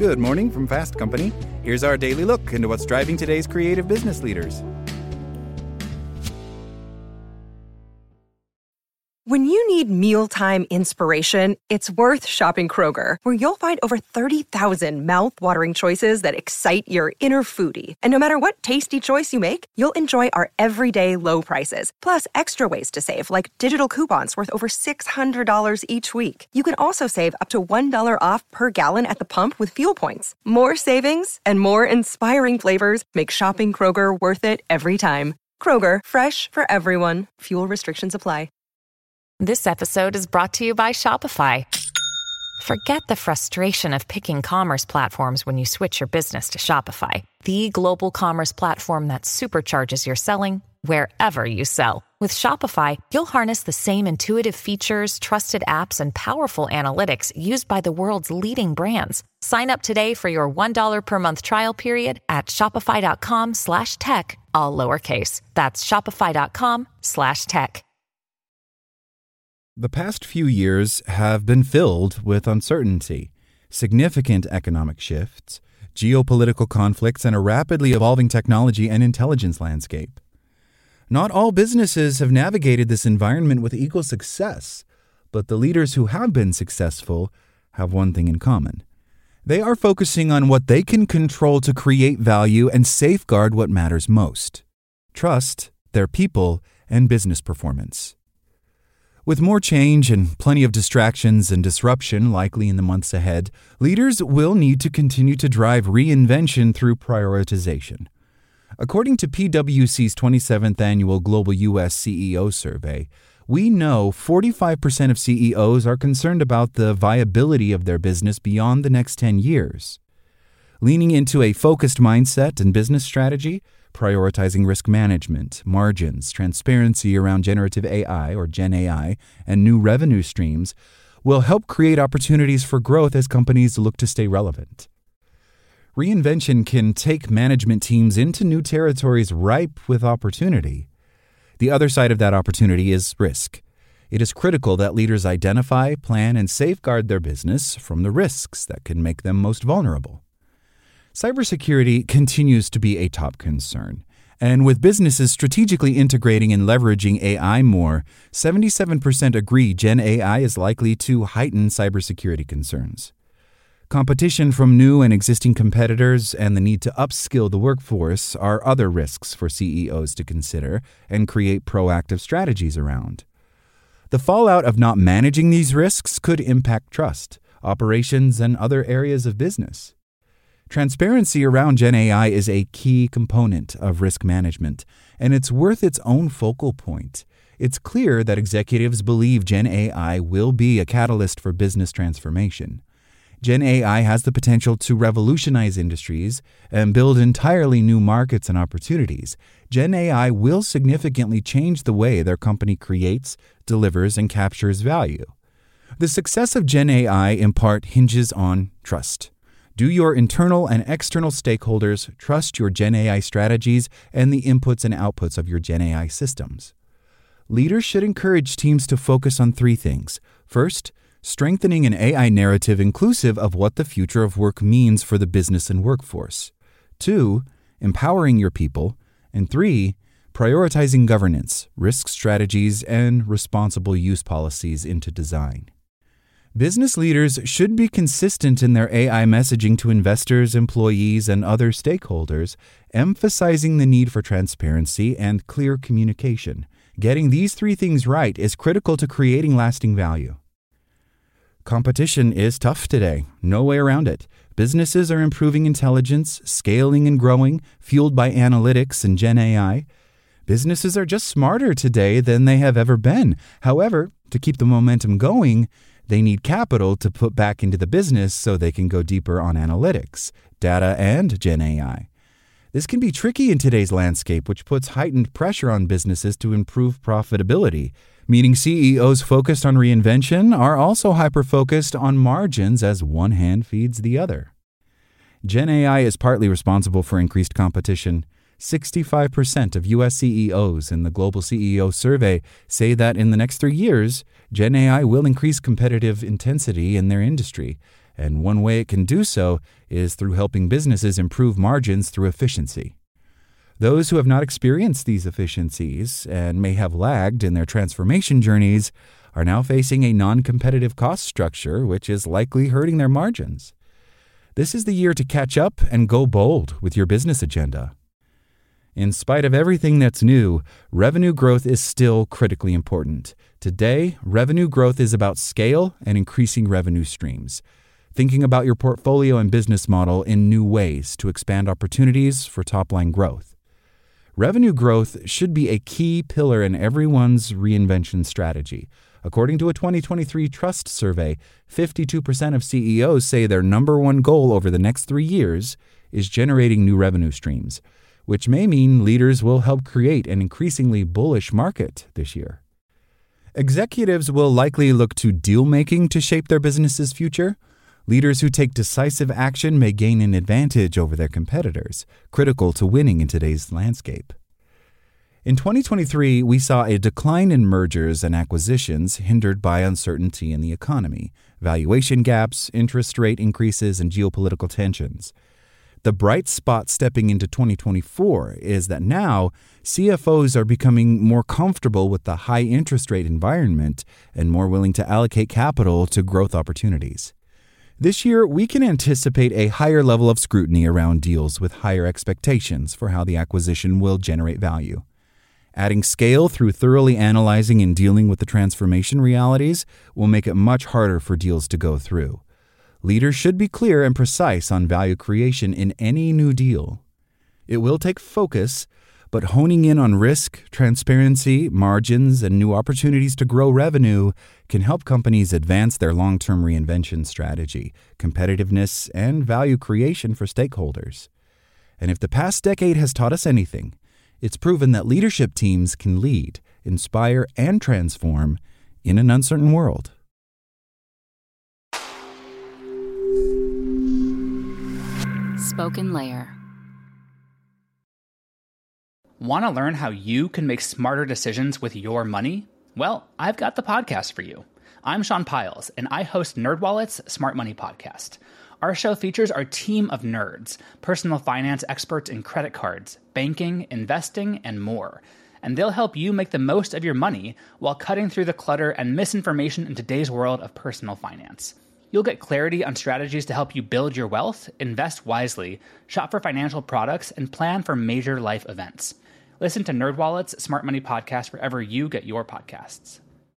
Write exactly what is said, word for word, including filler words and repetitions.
Good morning from Fast Company. Here's our daily look into what's driving today's creative business leaders. When you need mealtime inspiration, it's worth shopping Kroger, where you'll find over thirty thousand mouth-watering choices that excite your inner foodie. And no matter what tasty choice you make, you'll enjoy our everyday low prices, plus extra ways to save, like digital coupons worth over six hundred dollars each week. You can also save up to one dollar off per gallon at the pump with fuel points. More savings and more inspiring flavors make shopping Kroger worth it every time. Kroger, fresh for everyone. Fuel restrictions apply. This episode is brought to you by Shopify. Forget the frustration of picking commerce platforms when you switch your business to Shopify, the global commerce platform that supercharges your selling wherever you sell. With Shopify, you'll harness the same intuitive features, trusted apps, and powerful analytics used by the world's leading brands. Sign up today for your one dollar per month trial period at shopify.com slash tech, all lowercase. That's shopify.com slash tech. The past few years have been filled with uncertainty, significant economic shifts, geopolitical conflicts, and a rapidly evolving technology and intelligence landscape. Not all businesses have navigated this environment with equal success, but the leaders who have been successful have one thing in common. They are focusing on what they can control to create value and safeguard what matters most: trust, their people, and business performance. With more change and plenty of distractions and disruption likely in the months ahead, leaders will need to continue to drive reinvention through prioritization. According to PwC's twenty-seventh Annual Global U S C E O Survey, we know forty-five percent of C E Os are concerned about the viability of their business beyond the next ten years. Leaning into a focused mindset and business strategy, prioritizing risk management, margins, transparency around generative A I or Gen A I, and new revenue streams will help create opportunities for growth as companies look to stay relevant. Reinvention can take management teams into new territories ripe with opportunity. The other side of that opportunity is risk. It is critical that leaders identify, plan, and safeguard their business from the risks that can make them most vulnerable. Cybersecurity continues to be a top concern, and with businesses strategically integrating and leveraging A I more, seventy-seven percent agree Gen A I is likely to heighten cybersecurity concerns. Competition from new and existing competitors and the need to upskill the workforce are other risks for C E Os to consider and create proactive strategies around. The fallout of not managing these risks could impact trust, operations, and other areas of business. Transparency around Gen A I is a key component of risk management, and it's worth its own focal point. It's clear that executives believe Gen A I will be a catalyst for business transformation. Gen A I has the potential to revolutionize industries and build entirely new markets and opportunities. Gen A I will significantly change the way their company creates, delivers, and captures value. The success of Gen A I in part hinges on trust. Do your internal and external stakeholders trust your Gen A I strategies and the inputs and outputs of your Gen A I systems? Leaders should encourage teams to focus on three things. First, strengthening an A I narrative inclusive of what the future of work means for the business and workforce. Two, empowering your people. And three, prioritizing governance, risk strategies, and responsible use policies into design. Business leaders should be consistent in their A I messaging to investors, employees, and other stakeholders, emphasizing the need for transparency and clear communication. Getting these three things right is critical to creating lasting value. Competition is tough today, no way around it. Businesses are improving intelligence, scaling and growing, fueled by analytics and Gen A I. Businesses are just smarter today than they have ever been. However, to keep the momentum going, they need capital to put back into the business so they can go deeper on analytics, data, and Gen A I. This can be tricky in today's landscape, which puts heightened pressure on businesses to improve profitability, meaning C E Os focused on reinvention are also hyper-focused on margins as one hand feeds the other. Gen A I is partly responsible for increased competition. sixty-five percent of U S C E Os in the Global C E O Survey say that in the next three years, Gen A I will increase competitive intensity in their industry. And one way it can do so is through helping businesses improve margins through efficiency. Those who have not experienced these efficiencies and may have lagged in their transformation journeys are now facing a non-competitive cost structure, which is likely hurting their margins. This is the year to catch up and go bold with your business agenda. In spite of everything that's new, revenue growth is still critically important. Today, revenue growth is about scale and increasing revenue streams, thinking about your portfolio and business model in new ways to expand opportunities for top-line growth. Revenue growth should be a key pillar in everyone's reinvention strategy. According to a twenty twenty-three Trust survey, fifty-two percent of C E Os say their number one goal over the next three years is generating new revenue streams, which may mean leaders will help create an increasingly bullish market this year. Executives will likely look to deal-making to shape their business's future. Leaders who take decisive action may gain an advantage over their competitors, critical to winning in today's landscape. In twenty twenty-three, we saw a decline in mergers and acquisitions hindered by uncertainty in the economy, valuation gaps, interest rate increases, and geopolitical tensions. The bright spot stepping into twenty twenty-four is that now C F Os are becoming more comfortable with the high interest rate environment and more willing to allocate capital to growth opportunities. This year, we can anticipate a higher level of scrutiny around deals with higher expectations for how the acquisition will generate value. Adding scale through thoroughly analyzing and dealing with the transformation realities will make it much harder for deals to go through. Leaders should be clear and precise on value creation in any new deal. It will take focus, but honing in on risk, transparency, margins, and new opportunities to grow revenue can help companies advance their long-term reinvention strategy, competitiveness, and value creation for stakeholders. And if the past decade has taught us anything, it's proven that leadership teams can lead, inspire, and transform in an uncertain world. Spoken Layer. Want to learn how you can make smarter decisions with your money? Well, I've got the podcast for you. I'm Sean Piles, and I host NerdWallet's Smart Money Podcast. Our show features our team of nerds, personal finance experts in credit cards, banking, investing, and more. And they'll help you make the most of your money while cutting through the clutter and misinformation in today's world of personal finance. You'll get clarity on strategies to help you build your wealth, invest wisely, shop for financial products, and plan for major life events. Listen to NerdWallet's Smart Money Podcast wherever you get your podcasts.